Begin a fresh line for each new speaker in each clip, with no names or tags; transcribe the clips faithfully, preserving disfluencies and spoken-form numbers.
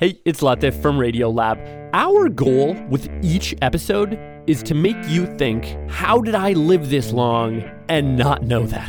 Hey, it's Latif from Radiolab. Our goal with each episode is to make you think, how did I live this long and not know that?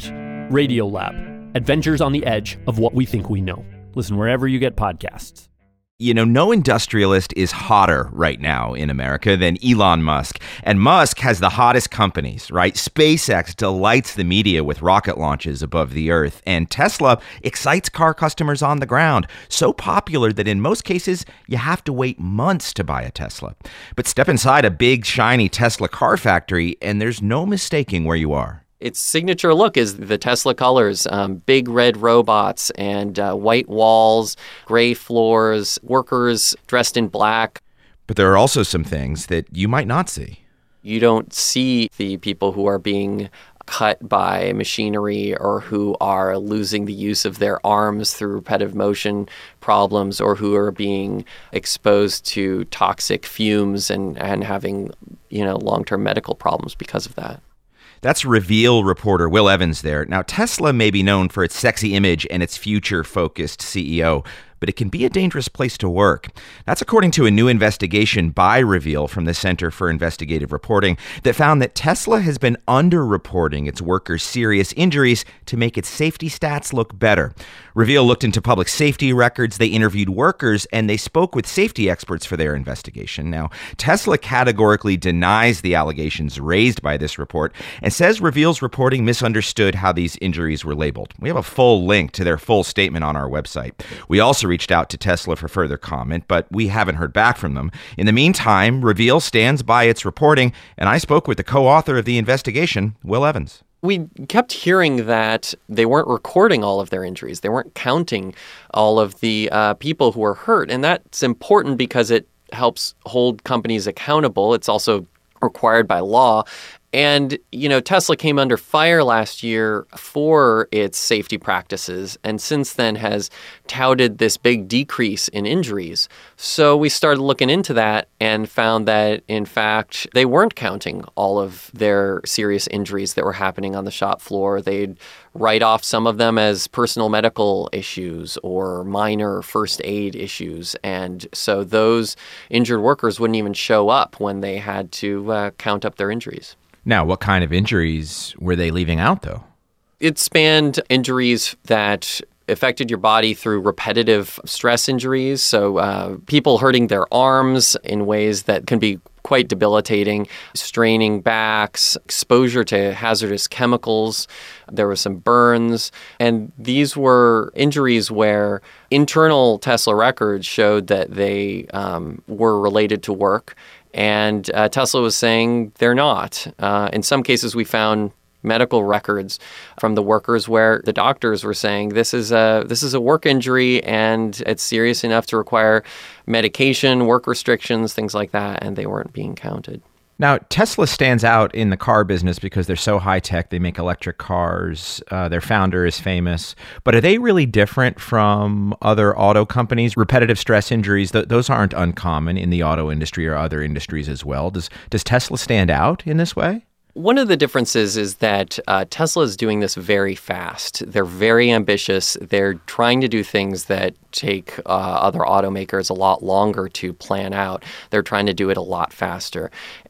Radiolab, adventures on the edge of what we think we know. Listen wherever you get podcasts.
You know, no industrialist is hotter right now in America than Elon Musk. And Musk has the hottest companies, right? SpaceX delights the media with rocket launches above the earth. And Tesla excites car customers on the ground. So popular that in most cases, you have to wait months to buy a Tesla. But step inside a big, shiny Tesla car factory, and there's no mistaking where you are.
Its signature look is the Tesla colors, um, big red robots and uh, white walls, gray floors, workers dressed in black.
But there are also some things that you might not see.
You don't see the people who are being cut by machinery or who are losing the use of their arms through repetitive motion problems or who are being exposed to toxic fumes and, and having, you know, long-term medical problems because of that.
That's Reveal reporter Will Evans there. Now, Tesla may be known for its sexy image and its future-focused C E O, but it can be a dangerous place to work. That's according to a new investigation by Reveal from the Center for Investigative Reporting that found that Tesla has been underreporting its workers' serious injuries to make its safety stats look better. Reveal looked into public safety records, they interviewed workers, and they spoke with safety experts for their investigation. Now, Tesla categorically denies the allegations raised by this report and says Reveal's reporting misunderstood how these injuries were labeled. We have a full link to their full statement on our website. We also reached out to Tesla for further comment, but we haven't heard back from them. In the meantime, Reveal stands by its reporting, and I spoke with the co-author of the investigation, Will Evans.
We kept hearing that they weren't recording all of their injuries. They weren't counting all of the uh, people who were hurt. And that's important because it helps hold companies accountable. It's also required by law. And, you know, Tesla came under fire last year for its safety practices and since then has touted this big decrease in injuries. So we started looking into that and found that, in fact, they weren't counting all of their serious injuries that were happening on the shop floor. They'd write off some of them as personal medical issues or minor first aid issues. And so those injured workers wouldn't even show up when they had to uh, count up their injuries.
Now, what kind of injuries were they leaving out, though?
It spanned injuries that affected your body through repetitive stress injuries. So uh, people hurting their arms in ways that can be quite debilitating, straining backs, exposure to hazardous chemicals. There were some burns. And these were injuries where internal Tesla records showed that they um, were related to work. And uh, Tesla was saying they're not. Uh, in some cases, we found medical records from the workers where the doctors were saying this is a this is a work injury and it's serious enough to require medication, work restrictions, things like that, and they weren't being counted.
Now, Tesla stands out in the car business because they're so high-tech. They make electric cars. Uh, their founder is famous. But are they really different from other auto companies? Repetitive stress injuries, th- those aren't uncommon in the auto industry or other industries as well. Does does Tesla stand out in this way?
One of the differences is that uh, Tesla is doing this very fast. They're very ambitious. They're trying to do things that take uh, other automakers a lot longer to plan out. They're trying to do it a lot faster.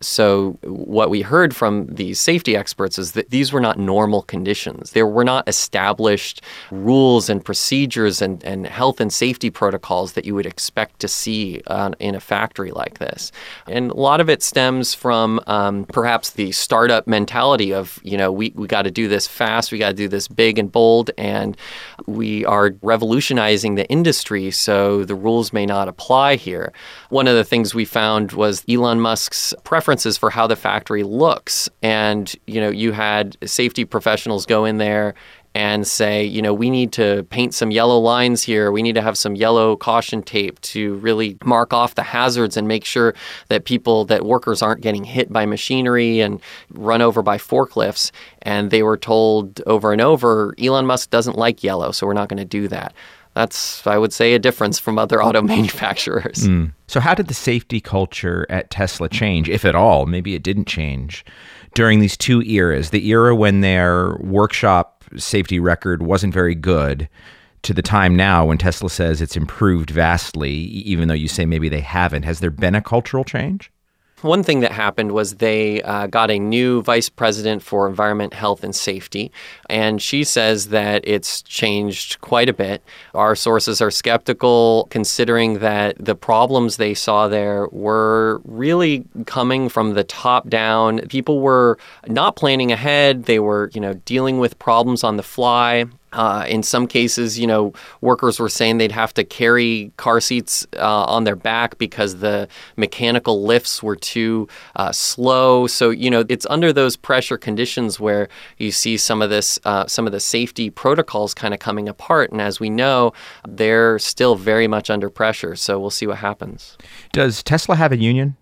So what we heard from these safety experts is that these were not normal conditions. There were not established rules and procedures and, and health and safety protocols that you would expect to see uh, in a factory like this. And a lot of it stems from um, perhaps the startup mentality of, you know, we, we got to do this fast, we got to do this big and bold, and we are revolutionizing the industry, so the rules may not apply here. One of the things we found was Elon Musk's preferences for how the factory looks. And, you know, you had safety professionals go in there and say, you know, we need to paint some yellow lines here. We need to have some yellow caution tape to really mark off the hazards and make sure that people, that workers aren't getting hit by machinery and run over by forklifts. And they were told over and over, Elon Musk doesn't like yellow, so we're not going to do that. That's, I would say, a difference from other auto manufacturers.
Mm. So how did the safety culture at Tesla change, if at all? Maybe it didn't change during these two eras, the era when their workshop safety record wasn't very good, to the time now when Tesla says it's improved vastly, even though you say maybe they haven't, has there been a cultural change?
One thing that happened was they uh, got a new vice president for environment, health, and safety. And she says that it's changed quite a bit. Our sources are skeptical, considering that the problems they saw there were really coming from the top down. People were not planning ahead. They were, you know, dealing with problems on the fly. Uh, in some cases, you know, workers were saying they'd have to carry car seats uh, on their back because the mechanical lifts were too uh, slow. So, you know, it's under those pressure conditions where you see some of this, uh, some of the safety protocols kind of coming apart. And as we know, they're still very much under pressure. So we'll see what happens.
Does Tesla have a union?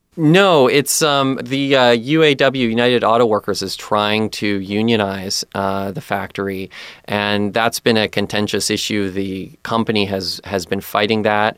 No, it's um, the uh, U A W, United Auto Workers, is trying to unionize uh, the factory, and that's been a contentious issue. The company has has been fighting that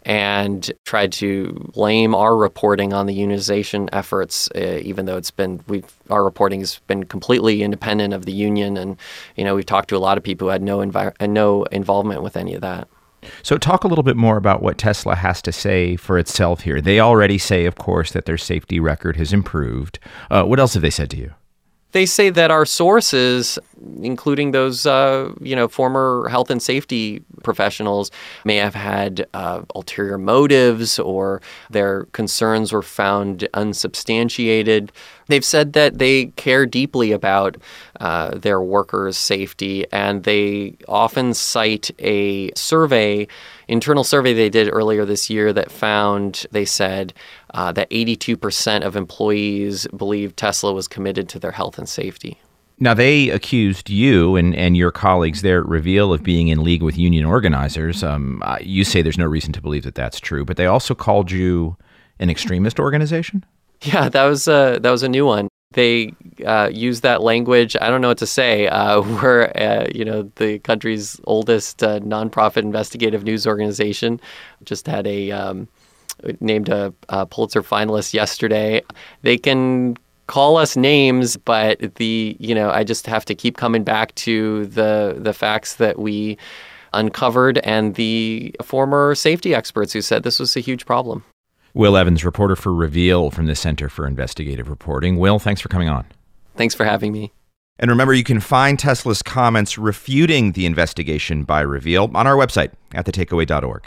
and tried to blame our reporting on the unionization efforts, uh, even though it's been we've our reporting has been completely independent of the union, and you know we've talked to a lot of people who had no envi- no involvement with any of that.
So talk a little bit more about what Tesla has to say for itself here. They already say, of course, that their safety record has improved. Uh, what else have they said to you?
They say that our sources, including those, uh, you know, former health and safety professionals, may have had uh, ulterior motives, or their concerns were found unsubstantiated. They've said that they care deeply about uh, their workers' safety, and they often cite a survey, internal survey they did earlier this year that found, they said, uh, that eighty-two percent of employees believe Tesla was committed to their health and safety.
Now, they accused you and, and your colleagues there at Reveal of being in league with union organizers. Um, uh, you say there's no reason to believe that that's true, but they also called you an extremist organization?
Yeah, that was a, that was a new one. They uh, used that language. I don't know what to say. Uh, we're, uh, you know, the country's oldest uh, nonprofit investigative news organization. Just had a um, named a, a Pulitzer finalist yesterday. They can call us names, but the you know I just have to keep coming back to the the facts that we uncovered and the former safety experts who said this was a huge problem.
Will Evans, reporter for Reveal from the Center for Investigative Reporting. Will, thanks for coming on.
Thanks for having me.
And remember, you can find Tesla's comments refuting the investigation by Reveal on our website at the takeaway dot org.